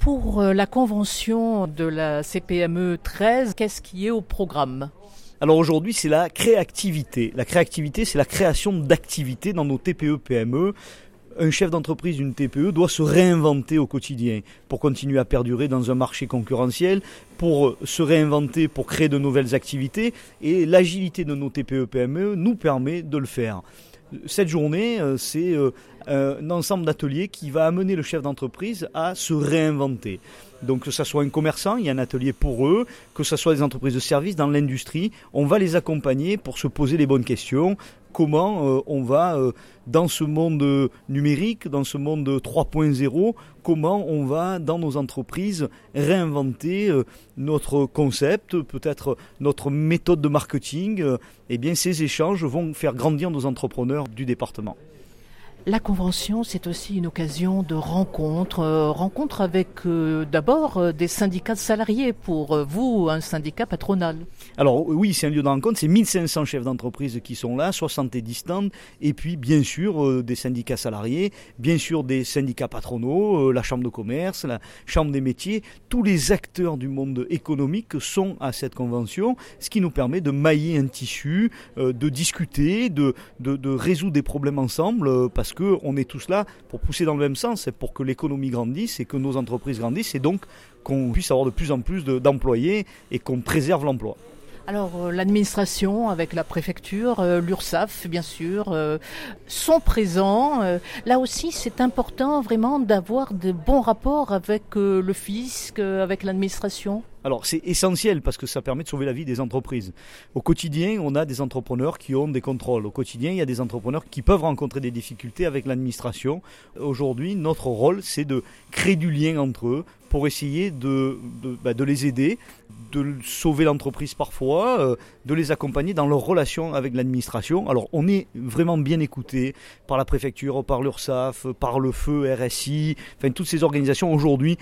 Pour la convention de la CPME 13, qu'est-ce qui est au programme ? Alors aujourd'hui, c'est la créativité. La créativité, c'est la création d'activités dans nos TPE-PME. Un chef d'entreprise d'une TPE doit se réinventer au quotidien pour continuer à perdurer dans un marché concurrentiel, pour se réinventer, pour créer de nouvelles activités. Et l'agilité de nos TPE-PME nous permet de le faire. Cette journée, c'est un ensemble d'ateliers qui va amener le chef d'entreprise à se réinventer. Donc que ce soit un commerçant, il y a un atelier pour eux, que ce soit des entreprises de services dans l'industrie, on va les accompagner pour se poser les bonnes questions. Comment on va, dans ce monde numérique, dans ce monde 3.0, comment on va, dans nos entreprises, réinventer notre concept, peut-être notre méthode de marketing. Eh bien, ces échanges vont faire grandir nos entrepreneurs du département. La convention, c'est aussi une occasion de rencontre avec d'abord des syndicats de salariés, pour vous, un syndicat patronal. Alors oui, c'est un lieu de rencontre, c'est 1500 chefs d'entreprise qui sont là, 70 stands, et puis bien sûr des syndicats salariés, bien sûr des syndicats patronaux, la chambre de commerce, la chambre des métiers, tous les acteurs du monde économique sont à cette convention, ce qui nous permet de mailler un tissu, de discuter, de résoudre des problèmes ensemble, parce qu'on est tous là pour pousser dans le même sens, pour que l'économie grandisse et que nos entreprises grandissent, et donc qu'on puisse avoir de plus en plus d'employés et qu'on préserve l'emploi. Alors l'administration avec la préfecture, l'URSSAF bien sûr, sont présents. Là aussi c'est important vraiment d'avoir de bons rapports avec le fisc, avec l'administration. Alors c'est essentiel parce que ça permet de sauver la vie des entreprises. Au quotidien, on a des entrepreneurs qui ont des contrôles. Au quotidien, il y a des entrepreneurs qui peuvent rencontrer des difficultés avec l'administration. Aujourd'hui, notre rôle, c'est de créer du lien entre eux pour essayer de les aider, de sauver l'entreprise parfois, de les accompagner dans leur relation avec l'administration. Alors on est vraiment bien écouté par la préfecture, par l'URSSAF, par le feu, RSI, enfin toutes ces organisations aujourd'hui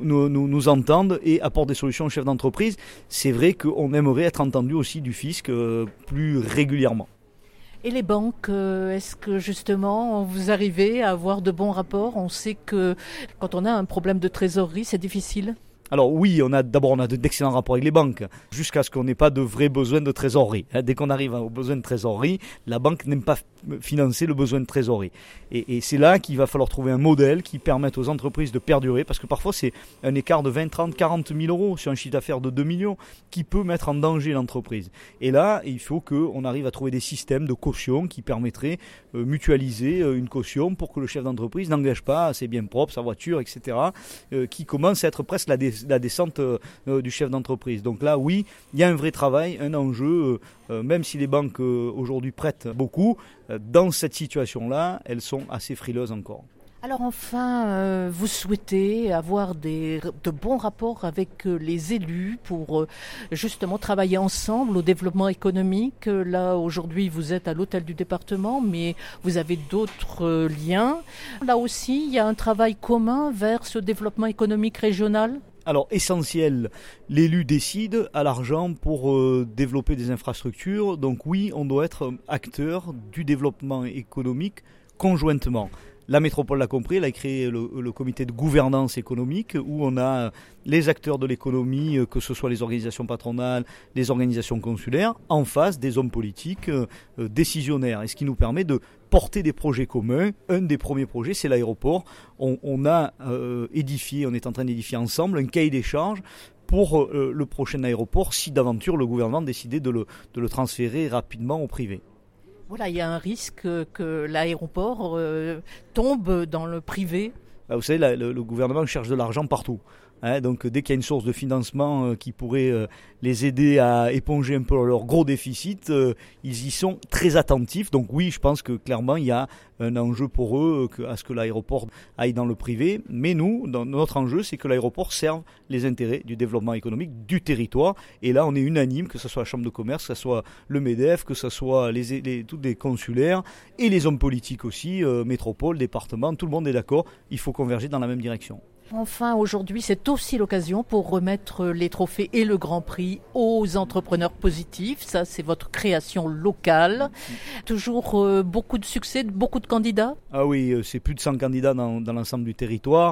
nous entendent et apportent des solutions aux chefs d'entreprise. C'est vrai qu'on aimerait être entendu aussi du fisc plus régulièrement. Et les banques, est-ce que justement vous arrivez à avoir de bons rapports ? On sait que quand on a un problème de trésorerie, c'est difficile. Alors oui, on a d'excellents rapports avec les banques, jusqu'à ce qu'on n'ait pas de vrais besoins de trésorerie. Dès qu'on arrive aux besoins de trésorerie, la banque n'aime pas financer le besoin de trésorerie. Et c'est là qu'il va falloir trouver un modèle qui permette aux entreprises de perdurer, parce que parfois c'est un écart de 20, 30, 40 000 euros sur un chiffre d'affaires de 2 millions qui peut mettre en danger l'entreprise. Et là, il faut qu'on arrive à trouver des systèmes de caution qui permettraient mutualiser une caution pour que le chef d'entreprise n'engage pas ses biens propres, sa voiture, etc., qui commence à être presque la descente du chef d'entreprise. Donc là, oui, il y a un vrai travail, un enjeu, même si les banques aujourd'hui prêtent beaucoup, dans cette situation-là, elles sont assez frileuses encore. Alors enfin, vous souhaitez avoir de bons rapports avec les élus pour justement travailler ensemble au développement économique. Là, aujourd'hui, vous êtes à l'hôtel du département, mais vous avez d'autres liens. Là aussi, il y a un travail commun vers ce développement économique régional. Alors essentiel, l'élu décide à l'argent pour développer des infrastructures. Donc oui, on doit être acteur du développement économique conjointement. La métropole l'a compris, elle a créé le comité de gouvernance économique où on a les acteurs de l'économie, que ce soit les organisations patronales, les organisations consulaires, en face des hommes politiques décisionnaires. Et ce qui nous permet de porter des projets communs. Un des premiers projets, c'est l'aéroport. On a édifié, on est en train d'édifier ensemble un cahier des charges pour le prochain aéroport si d'aventure le gouvernement décidait de le transférer rapidement au privé. Voilà, il y a un risque que l'aéroport tombe dans le privé. Vous savez, le gouvernement cherche de l'argent partout. Donc dès qu'il y a une source de financement qui pourrait les aider à éponger un peu leur gros déficit, ils y sont très attentifs. Donc oui, je pense que clairement il y a un enjeu pour eux à ce que l'aéroport aille dans le privé. Mais nous, notre enjeu, c'est que l'aéroport serve les intérêts du développement économique du territoire. Et là, on est unanime, que ce soit la Chambre de commerce, que ce soit le MEDEF, que ce soit tous les consulaires et les hommes politiques aussi, métropole, département, tout le monde est d'accord. Il faut converger dans la même direction. Enfin, aujourd'hui, c'est aussi l'occasion pour remettre les trophées et le Grand Prix aux entrepreneurs positifs. Ça, c'est votre création locale. Toujours beaucoup de succès, beaucoup de candidats ? Ah oui, c'est plus de 100 candidats dans l'ensemble du territoire.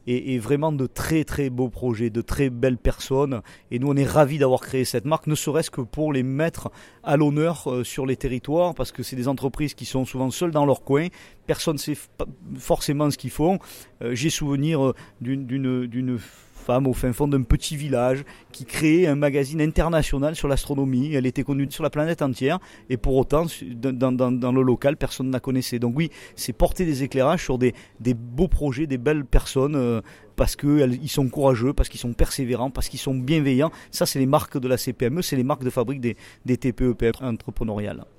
et vraiment de très très beaux projets, de très belles personnes. Et nous, on est ravis d'avoir créé cette marque, ne serait-ce que pour les mettre à l'honneur sur les territoires, parce que c'est des entreprises qui sont souvent seules dans leur coin. Personne ne sait forcément ce qu'ils font. J'ai souvenir d'une femme au fin fond d'un petit village qui créait un magazine international sur l'astronomie. Elle était connue sur la planète entière et pour autant, dans le local, personne ne la connaissait. Donc oui, c'est porter des éclairages sur des beaux projets, des belles personnes parce qu'ils sont courageux, parce qu'ils sont persévérants, parce qu'ils sont bienveillants. Ça, c'est les marques de la CPME, c'est les marques de fabrique des TPE entrepreneuriales.